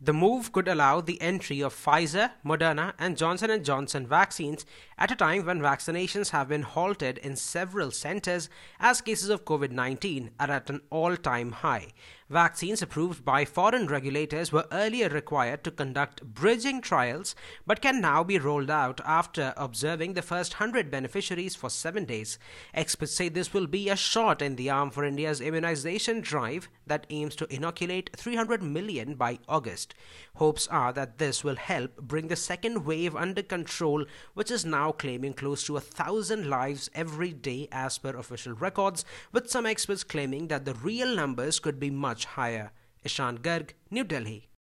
The move could allow the entry of Pfizer, Moderna, and Johnson & Johnson vaccines at a time when vaccinations have been halted in several centers as cases of COVID-19 are at an all-time high. Vaccines approved by foreign regulators were earlier required to conduct bridging trials but can now be rolled out after observing the first 100 beneficiaries for 7 days. Experts say this will be a shot in the arm for India's immunization drive that aims to inoculate 300 million by August. Hopes are that this will help bring the second wave under control, which is now claiming close to 1,000 lives every day as per official records, with some experts claiming that the real numbers could be much higher. Ishan Garg, New Delhi.